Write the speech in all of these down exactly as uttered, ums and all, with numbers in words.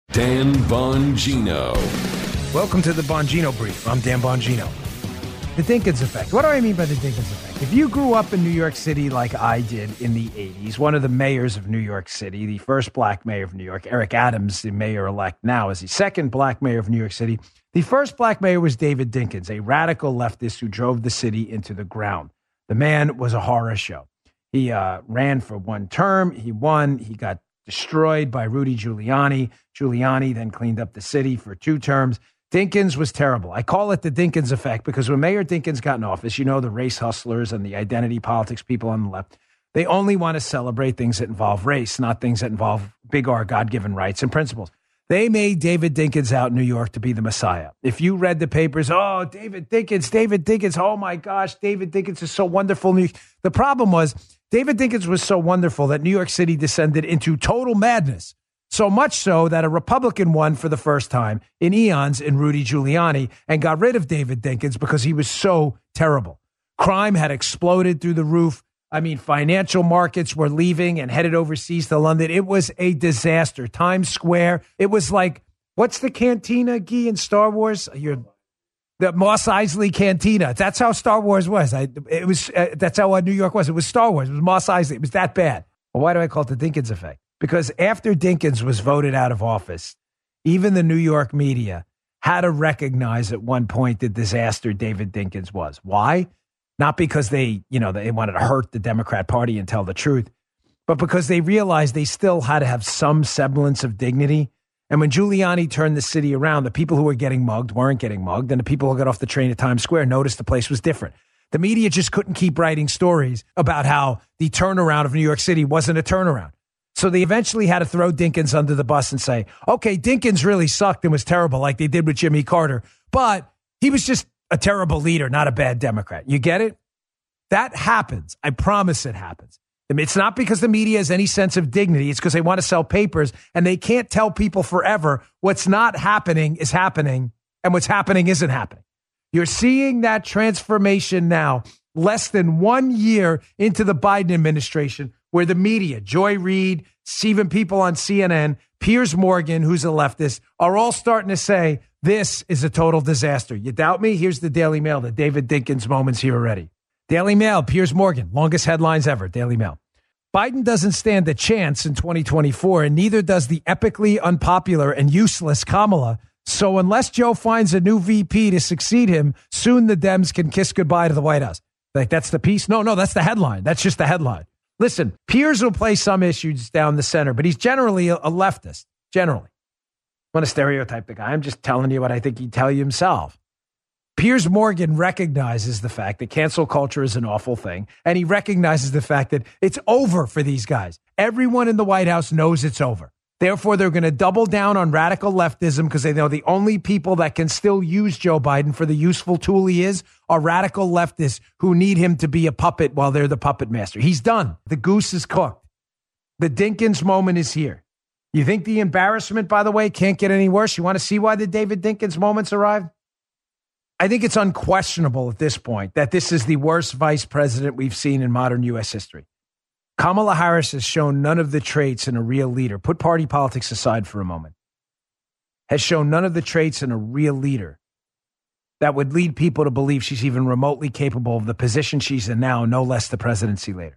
Dan Bongino. Welcome to the Bongino Brief. I'm Dan Bongino. The Dinkins effect. What do I mean by the Dinkins effect? If you grew up in New York City like I did in the eighties, one of the mayors of New York City, the first black mayor of New York, Eric Adams, the mayor-elect now, is the second black mayor of New York City. The first black mayor was David Dinkins, a radical leftist who drove the city into the ground. The man was a horror show. He uh, ran for one term. He won. He got destroyed by Rudy Giuliani. Giuliani then cleaned up the city for two terms. Dinkins was terrible. I call it the Dinkins effect because when Mayor Dinkins got in office, you know, the race hustlers and the identity politics people on the left, they only want to celebrate things that involve race, not things that involve big R God-given rights and principles. They made David Dinkins out in New York to be the Messiah. If you read the papers, oh, David Dinkins, David Dinkins, oh my gosh, David Dinkins is so wonderful. The problem was David Dinkins was so wonderful that New York City descended into total madness. So much so that a Republican won for the first time in eons in Rudy Giuliani and got rid of David Dinkins because he was so terrible. Crime had exploded through the roof. I mean, financial markets were leaving and headed overseas to London. It was a disaster. Times Square. It was like, what's the cantina, Guy, in Star Wars? You're, the Mos Eisley Cantina. That's how Star Wars was. I, it was. Uh, that's how uh, New York was. It was Star Wars. It was Mos Eisley. It was that bad. Well, why do I call it the Dinkins effect? Because after Dinkins was voted out of office, even the New York media had to recognize at one point the disaster David Dinkins was. Why? Not because they, you know, they wanted to hurt the Democrat Party and tell the truth, but because they realized they still had to have some semblance of dignity. And when Giuliani turned the city around, the people who were getting mugged weren't getting mugged, and the people who got off the train at Times Square noticed the place was different. The media just couldn't keep writing stories about how the turnaround of New York City wasn't a turnaround. So they eventually had to throw Dinkins under the bus and say, okay, Dinkins really sucked and was terrible like they did with Jimmy Carter, but he was just a terrible leader, not a bad Democrat. You get it? That happens. I promise it happens. I mean, it's not because the media has any sense of dignity. It's because they want to sell papers and they can't tell people forever what's not happening is happening and what's happening isn't happening. You're seeing that transformation now, less than one year into the Biden administration, where the media, Joy Reid, even people on C N N, Piers Morgan, who's a leftist, are all starting to say, this is a total disaster. You doubt me? Here's the Daily Mail, the David Dinkins moment's here already. Daily Mail, Piers Morgan, longest headlines ever, Daily Mail. Biden doesn't stand a chance in twenty twenty-four, and neither does the epically unpopular and useless Kamala. So unless Joe finds a new V P to succeed him, soon the Dems can kiss goodbye to the White House. Like, that's the piece? No, no, that's the headline. That's just the headline. Listen, Piers will play some issues down the center, but he's generally a, a leftist, generally. I want to stereotype the guy. I'm just telling you what I think he'd tell you himself. Piers Morgan recognizes the fact that cancel culture is an awful thing, and he recognizes the fact that it's over for these guys. Everyone in the White House knows it's over. Therefore, they're going to double down on radical leftism because they know the only people that can still use Joe Biden for the useful tool he is are radical leftists who need him to be a puppet while they're the puppet master. He's done. The goose is cooked. The Dinkins moment is here. You think the embarrassment, by the way, can't get any worse? You want to see why the David Dinkins moments arrived? I think it's unquestionable at this point that this is the worst vice president we've seen in modern U S history. Kamala Harris has shown none of the traits in a real leader. Put party politics aside for a moment. Has shown none of the traits in a real leader that would lead people to believe she's even remotely capable of the position she's in now, no less the presidency later.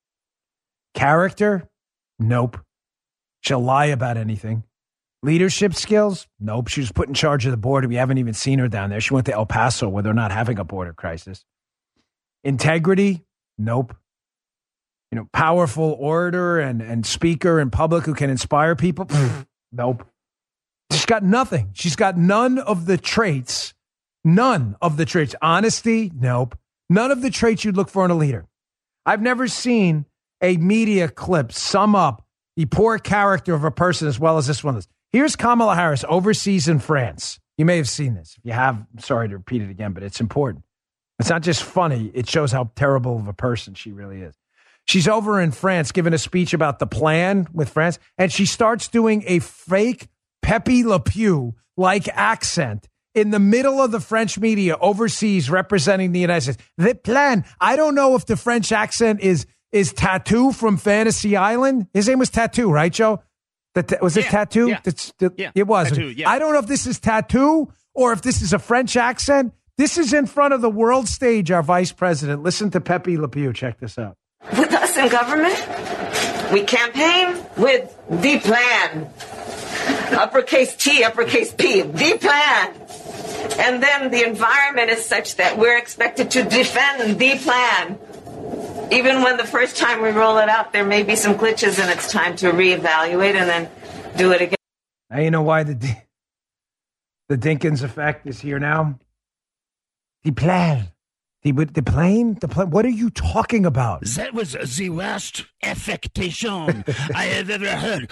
Character? Nope. She'll lie about anything. Leadership skills? Nope. She was put in charge of the border. We haven't even seen her down there. She went to El Paso where they're not having a border crisis. Integrity? Nope. You know, powerful orator and, and speaker in public who can inspire people? Nope. She's got nothing. She's got none of the traits. None of the traits. Honesty? Nope. None of the traits you'd look for in a leader. I've never seen a media clip sum up the poor character of a person as well as this one is. Here's Kamala Harris overseas in France. You may have seen this. If you have, I'm sorry to repeat it again, but it's important. It's not just funny. It shows how terrible of a person she really is. She's over in France giving a speech about the plan with France, and she starts doing a fake Pepe Le Pew-like accent in the middle of the French media overseas representing the United States. The plan. I don't know if the French accent is is Tattoo from Fantasy Island. His name was Tattoo, right, Joe? The ta- was it yeah, tattoo? Yeah, That's, the, yeah. It was. Tattoo, yeah. I don't know if this is tattoo or if this is a French accent. This is in front of the world stage, our vice president. Listen to Pepe Le Pew. Check this out. With us in government, we campaign with the plan. Uppercase T, uppercase P, the plan. And then the environment is such that we're expected to defend the plan. Even when the first time we roll it out, there may be some glitches and it's time to reevaluate and then do it again. Now you know why the D- the Dinkins effect is here now? The plan. The, the plane? The plane? What are you talking about? That was the worst affectation I have ever heard.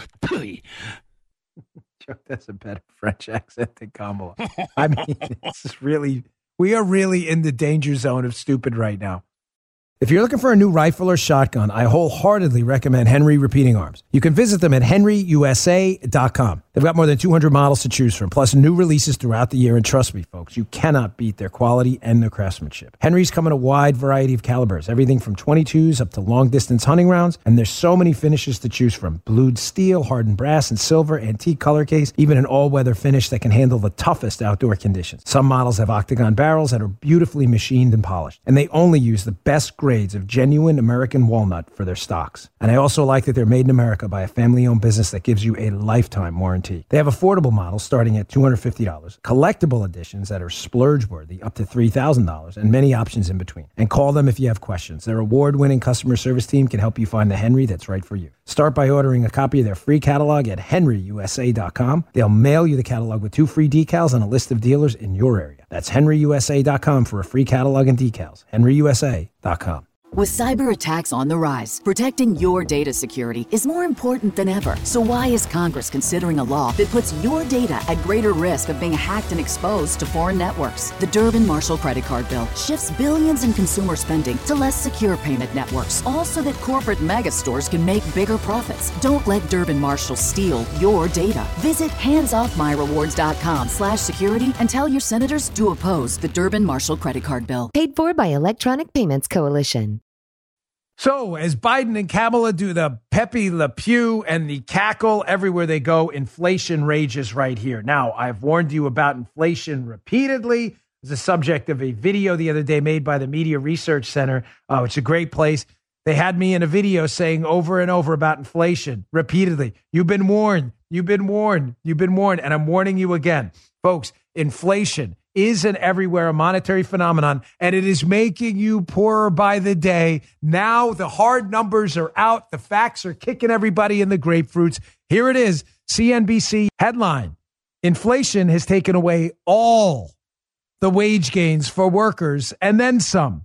That's a better French accent than Kamala. I mean, this is really, we are really in the danger zone of stupid right now. If you're looking for a new rifle or shotgun, I wholeheartedly recommend Henry Repeating Arms. You can visit them at henry u s a dot com. They've got more than two hundred models to choose from, plus new releases throughout the year. And trust me, folks, you cannot beat their quality and their craftsmanship. Henry's come in a wide variety of calibers, everything from twenty-twos up to long-distance hunting rounds. And there's so many finishes to choose from. Blued steel, hardened brass and silver, antique color case, even an all-weather finish that can handle the toughest outdoor conditions. Some models have octagon barrels that are beautifully machined and polished. And they only use the best grades of genuine American walnut for their stocks. And I also like that they're made in America by a family-owned business that gives you a lifetime warranty. They have affordable models starting at two hundred fifty dollars, collectible editions that are splurge-worthy up to three thousand dollars, and many options in between. And call them if you have questions. Their award-winning customer service team can help you find the Henry that's right for you. Start by ordering a copy of their free catalog at henry u s a dot com. They'll mail you the catalog with two free decals and a list of dealers in your area. That's henry u s a dot com for a free catalog and decals. henry u s a dot com. With cyber attacks on the rise, protecting your data security is more important than ever. So why is Congress considering a law that puts your data at greater risk of being hacked and exposed to foreign networks? The Durbin-Marshall credit card bill shifts billions in consumer spending to less secure payment networks, all so that corporate mega stores can make bigger profits. Don't let Durbin-Marshall steal your data. Visit handsoffmyrewards.com slash security and tell your senators to oppose the Durbin-Marshall credit card bill. Paid for by Electronic Payments Coalition. So as Biden and Kamala do the Pepe Le Pew and the cackle everywhere they go, inflation rages right here. Now, I've warned you about inflation repeatedly. It's the subject of a video the other day made by the Media Research Center, uh, which is a great place. They had me in a video saying over and over about inflation repeatedly. You've been warned. You've been warned. You've been warned. And I'm warning you again. Folks, inflation is an everywhere monetary phenomenon, and it is making you poorer by the day. Now the hard numbers are out. The facts are kicking everybody in the grapefruits. Here it is, C N B C headline. Inflation has taken away all the wage gains for workers and then some.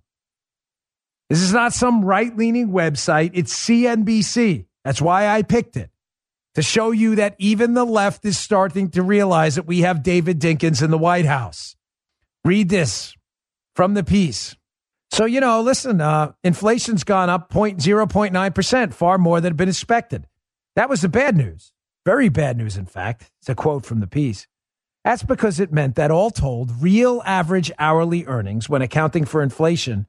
This is not some right-leaning website. It's C N B C. That's why I picked it, to show you that even the left is starting to realize that we have David Dinkins in the White House. Read this from the piece. So, you know, listen, uh, inflation's gone up zero point nine percent, far more than had been expected. That was the bad news. Very bad news, in fact. It's a quote from the piece. That's because it meant that all told, real average hourly earnings, when accounting for inflation,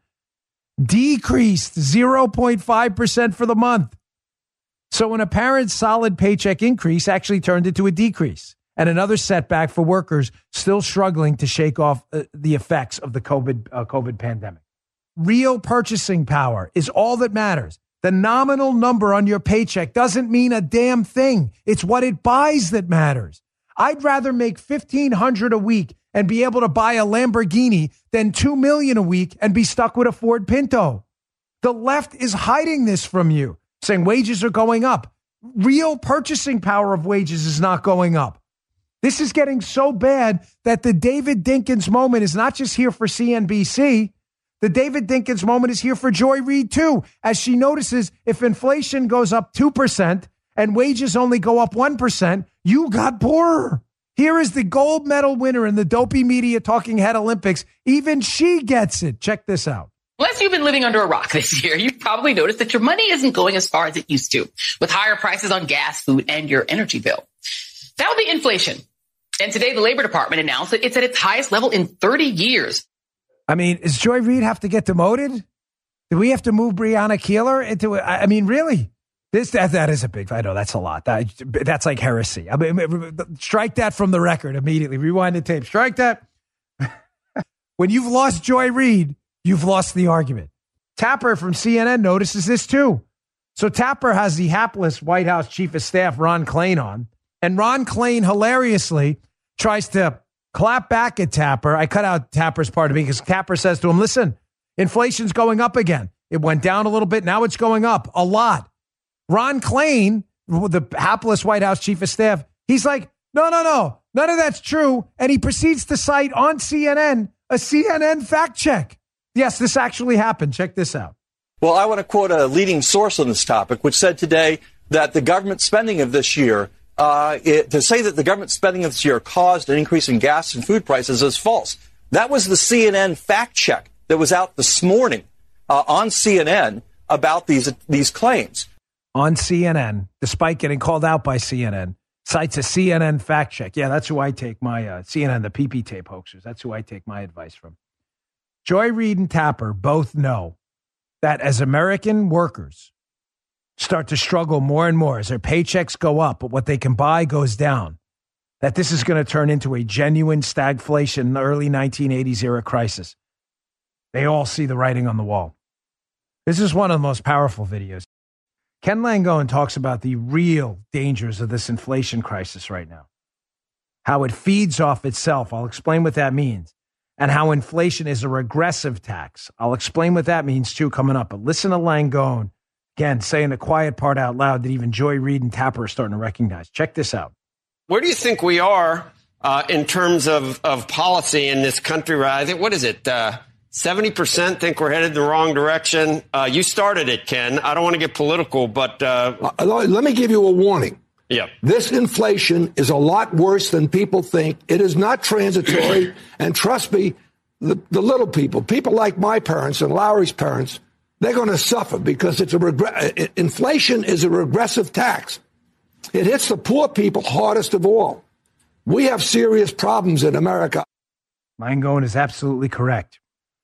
decreased zero point five percent for the month. So an apparent solid paycheck increase actually turned into a decrease. And another setback for workers still struggling to shake off uh, the effects of the COVID, uh, COVID pandemic. Real purchasing power is all that matters. The nominal number on your paycheck doesn't mean a damn thing. It's what it buys that matters. I'd rather make fifteen hundred dollars a week and be able to buy a Lamborghini than two million dollars a week and be stuck with a Ford Pinto. The left is hiding this from you, saying wages are going up. Real purchasing power of wages is not going up. This is getting so bad that the David Dinkins moment is not just here for C N B C. The David Dinkins moment is here for Joy Reid, too, as she notices if inflation goes up two percent and wages only go up one percent, you got poorer. Here is the gold medal winner in the Dopey Media Talking Head Olympics. Even she gets it. Check this out. Unless you've been living under a rock this year, you've probably noticed that your money isn't going as far as it used to, with higher prices on gas, food, and your energy bill. That would be inflation. And today, the Labor Department announced that it's at its highest level in thirty years. I mean, does Joy Reid have to get demoted? Do we have to move Breonna Keeler into it? I mean, really? This that that is a big. I know that's a lot. That that's like heresy. I mean, strike that from the record immediately. Rewind the tape. Strike that. When you've lost Joy Reid, you've lost the argument. Tapper from C N N notices this too. So Tapper has the hapless White House Chief of Staff Ron Klain on, and Ron Klain hilariously tries to clap back at Tapper. I cut out Tapper's part of it because Tapper says to him, "Listen, inflation's going up again. It went down a little bit. Now it's going up a lot." Ron Klain, the hapless White House Chief of Staff, he's like, no, no, no, none of that's true. And he proceeds to cite on C N N a C N N fact check. Yes, this actually happened. Check this out. Well, I want to quote a leading source on this topic, which said today that the government spending of this year, uh, it, to say that the government spending of this year caused an increase in gas and food prices is false. That was the C N N fact check that was out this morning uh, on C N N about these these claims. On C N N, despite getting called out by C N N, cites a C N N fact check. Yeah, that's who I take my uh, C N N, the P P tape hoaxers. That's who I take my advice from. Joy Reid and Tapper both know that as American workers start to struggle more and more, as their paychecks go up, but what they can buy goes down, that this is going to turn into a genuine stagflation, early nineteen eighties era crisis. They all see the writing on the wall. This is one of the most powerful videos. Ken Langone talks about the real dangers of this inflation crisis right now, how it feeds off itself. I'll explain what that means, and how inflation is a regressive tax. I'll explain what that means, too, coming up. But listen to Langone, again, saying the quiet part out loud that even Joy Reid and Tapper are starting to recognize. Check this out. Where do you think we are uh, in terms of, of policy in this country? I think, what is it? Uh, seventy percent think we're headed the wrong direction. Uh, you started it, Ken. I don't want to get political, but... Uh, uh, let me give you a warning. Yeah. This inflation is a lot worse than people think. It is not transitory. And trust me, the, the little people, people like my parents and Lowry's parents, they're going to suffer because it's a regre- inflation is a regressive tax. It hits the poor people hardest of all. We have serious problems in America. Langone is absolutely correct.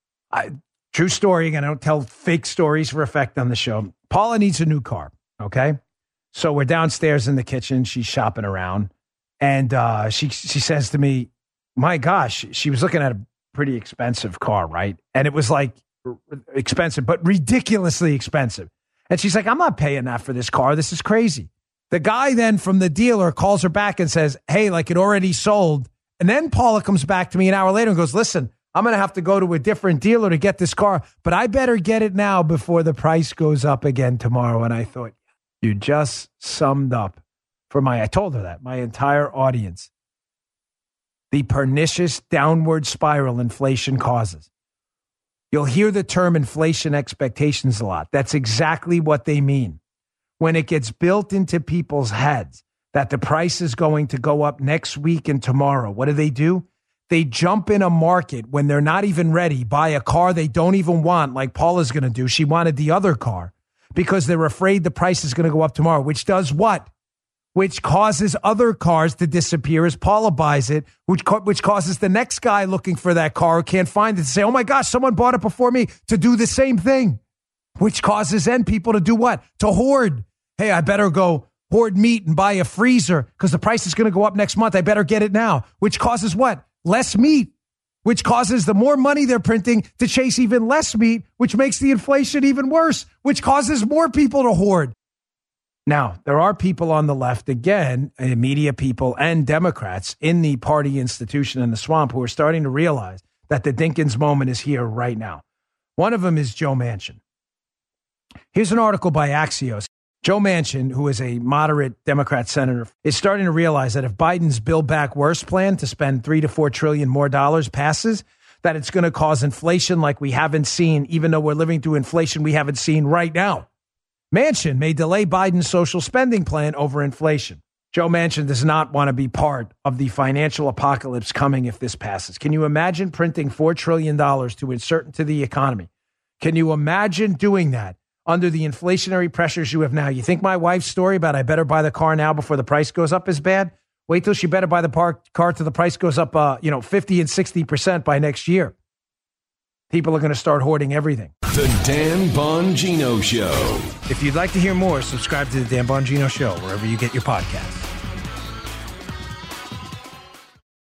I, true story, and I don't tell fake stories for effect on the show. Paula needs a new car, okay? So we're downstairs in the kitchen. She's shopping around, and uh, she she says to me, my gosh, she was looking at a pretty expensive car, right? And it was like expensive, but ridiculously expensive. And she's like, I'm not paying that for this car. This is crazy. The guy then from the dealer calls her back and says, hey, like it already sold. And then Paula comes back to me an hour later and goes, listen, I'm going to have to go to a different dealer to get this car, but I better get it now before the price goes up again tomorrow. And I thought, you just summed up for my, I told her that, my entire audience, the pernicious downward spiral inflation causes. You'll hear the term inflation expectations a lot. That's exactly what they mean. When it gets built into people's heads that the price is going to go up next week and tomorrow, what do they do? They jump in a market when they're not even ready, buy a car they don't even want, like Paula's going to do. She wanted the other car because they're afraid the price is going to go up tomorrow, which does what? Which causes other cars to disappear as Paula buys it, which which causes the next guy looking for that car who can't find it to say, oh my gosh, someone bought it before me, to do the same thing, which causes then people to do what? To hoard. Hey, I better go hoard meat and buy a freezer because the price is going to go up next month. I better get it now, which causes what? Less meat, which causes the more money they're printing to chase even less meat, which makes the inflation even worse, which causes more people to hoard. Now, there are people on the left, again, media people and Democrats in the party institution in the swamp who are starting to realize that the Dinkins moment is here right now. One of them is Joe Manchin. Here's an article by Axios. Joe Manchin, who is a moderate Democrat senator, is starting to realize that if Biden's Build Back Worse plan to spend three to four trillion more dollars passes, that it's going to cause inflation like we haven't seen, even though we're living through inflation we haven't seen right now. Manchin may delay Biden's social spending plan over inflation. Joe Manchin does not want to be part of the financial apocalypse coming if this passes. Can you imagine printing four trillion dollars to insert into the economy? Can you imagine doing that under the inflationary pressures you have now? You think my wife's story about I better buy the car now before the price goes up is bad? Wait till she better buy the par- car till the price goes up, uh, you know, fifty and sixty percent by next year. People are going to start hoarding everything. The Dan Bongino Show. If you'd like to hear more, subscribe to the Dan Bongino Show wherever you get your podcasts.